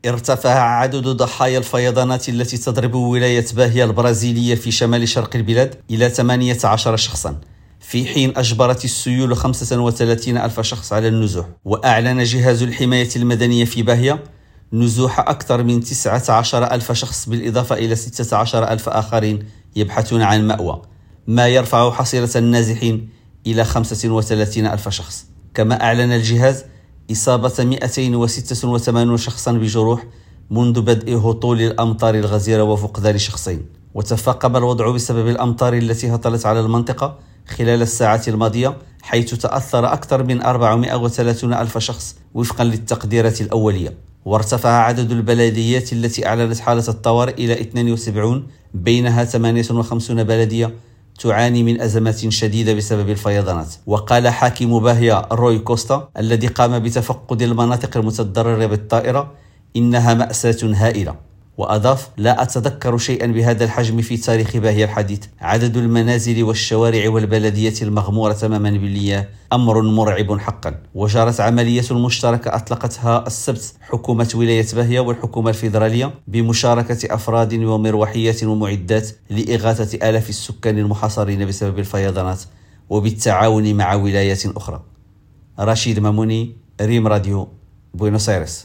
ارتفع عدد ضحايا الفيضانات التي تضرب ولاية باهيا البرازيلية في شمال شرق البلاد إلى 18 شخصا، في حين أجبرت السيول 35 ألف شخص على النزوح. وأعلن جهاز الحماية المدنية في باهيا نزوح أكثر من 19 ألف شخص، بالإضافة إلى 16 ألف آخرين يبحثون عن مأوى، ما يرفع حصيلة النازحين إلى 35 ألف شخص. كما أعلن الجهاز إصابة 286 شخصا بجروح منذ بدء هطول الأمطار الغزيرة وفقدان شخصين. وتفاقم الوضع بسبب الأمطار التي هطلت على المنطقة خلال الساعات الماضية، حيث تأثر أكثر من 430 ألف شخص وفقا للتقديرات الأولية. وارتفع عدد البلديات التي أعلنت حالة الطوارئ إلى 72، بينها 58 بلدية تعاني من أزمات شديدة بسبب الفيضانات. وقال حاكم باهيا روي كوستا الذي قام بتفقد المناطق المتضررة بالطائرة إنها مأساة هائلة. وأضاف: لا أتذكر شيئا بهذا الحجم في تاريخ باهيا الحديث. عدد المنازل والشوارع والبلديات المغمورة تماما بالمياه أمر مرعب حقا. وجرت عملية مشتركة أطلقتها السبت حكومة ولاية باهيا والحكومة الفيدرالية بمشاركة أفراد ومروحيات ومعدات لإغاثة آلاف السكان المحاصرين بسبب الفيضانات، وبالتعاون مع ولايات أخرى. رشيد ماموني، ريم راديو، بوينوس آيرس.